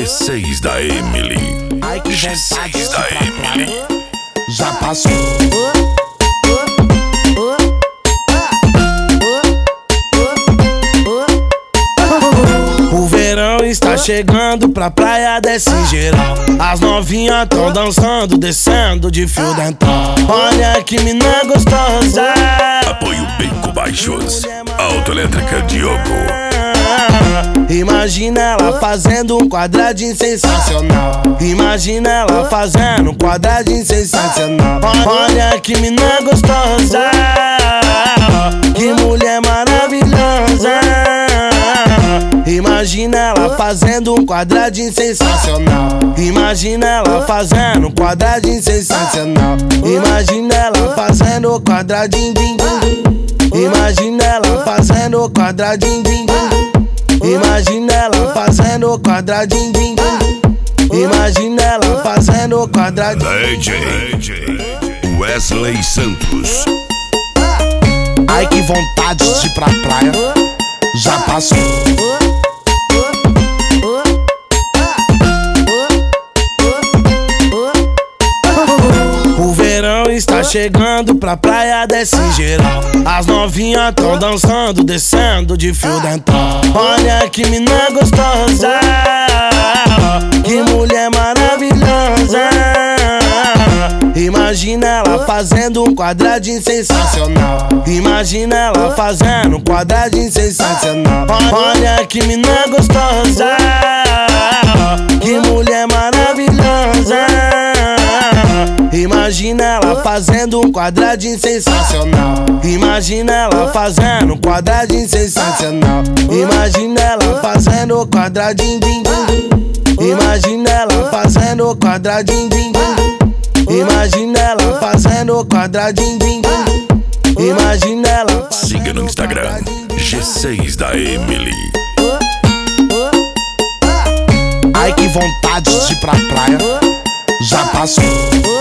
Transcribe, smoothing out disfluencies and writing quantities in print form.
G6 da Emily. Ai, que G6 da Emily. Já passou. O verão está chegando, pra praia desce geral. As novinhas tão dançando, descendo de fio dental. Olha que mina gostosa. Apoio Bico Baixos. Autoelétrica Diogo. Imagina ela fazendo um quadradinho sensacional. Imagina ela fazendo um quadradinho sensacional. Olha que mina gostosa. Que mulher maravilhosa. Imagina ela fazendo um quadradinho sensacional. Imagina ela fazendo um quadradinho sensacional. Imagina ela fazendo um quadradinho. Imagina ela fazendo um quadradinho. Imagina ela fazendo quadradinho. Imagina ela fazendo quadradinho. DJ Wesley Santos. Ai, que vontade de ir pra praia. Já passou. O verão está chegando, pra praia desce geral. As novinhas tão dançando, descendo de fio dental. Olha que mina gostosa. Que mulher maravilhosa. Imagina ela fazendo um quadradinho sensacional. Imagina ela fazendo um quadradinho sensacional. Olha que mina gostosa. Que mulher maravilhosa. Imagina ela fazendo um quadradinho sensacional. Imagina ela fazendo um quadradinho sensacional. Imagina ela fazendo quadradinho. Imagina ela fazendo quadradinho. Imagina ela fazendo quadradinho. Imagina ela. Siga no Instagram G6 da Emily. Ai, que vontade de ir pra praia. Já passou.